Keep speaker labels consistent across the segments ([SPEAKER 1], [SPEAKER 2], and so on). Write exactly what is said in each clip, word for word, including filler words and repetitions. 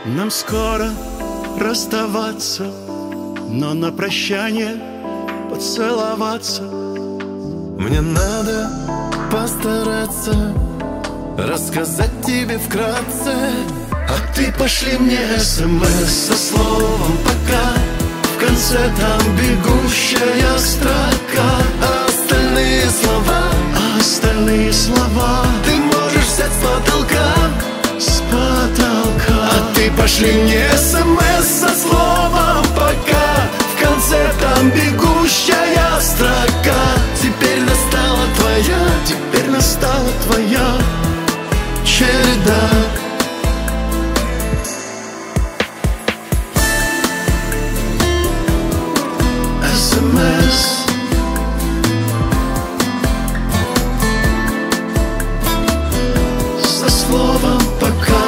[SPEAKER 1] Нам скоро расставаться, но на прощание поцеловаться.
[SPEAKER 2] Мне надо постараться рассказать тебе вкратце.
[SPEAKER 1] А ты пошли мне смс со словом «пока», в конце там бегущая строка.
[SPEAKER 2] А остальные слова,
[SPEAKER 1] а остальные слова
[SPEAKER 2] ты можешь взять с потолка.
[SPEAKER 1] С потолка.
[SPEAKER 2] А ты пошли мне смс со словом «пока», в конце там бегущая строка. Теперь настала твоя,
[SPEAKER 1] теперь настала твоя
[SPEAKER 2] череда.
[SPEAKER 1] СМС. Со словом «пока».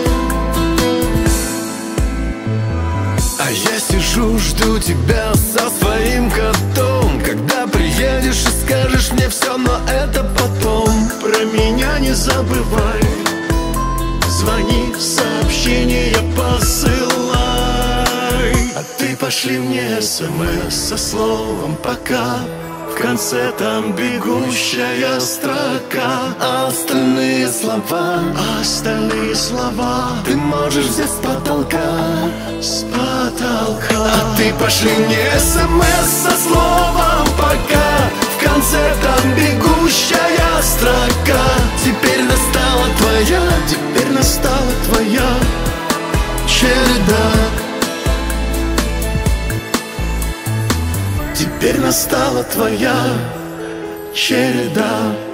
[SPEAKER 2] А я сижу, жду тебя со своим котом. Когда приедешь и скажешь мне все, но это потом.
[SPEAKER 1] Про меня не забывай, звони, сообщения посылай. А ты пошли мне смс со словом «пока», в конце там бегущая строка.
[SPEAKER 2] А остальные слова,
[SPEAKER 1] а остальные слова
[SPEAKER 2] ты можешь взять с потолка.
[SPEAKER 1] С потолка.
[SPEAKER 2] А ты пошли мне смс со словом «пока», в конце там бегущая строка. Теперь настала твоя,
[SPEAKER 1] теперь настала твоя
[SPEAKER 2] череда.
[SPEAKER 1] Теперь настала твоя череда.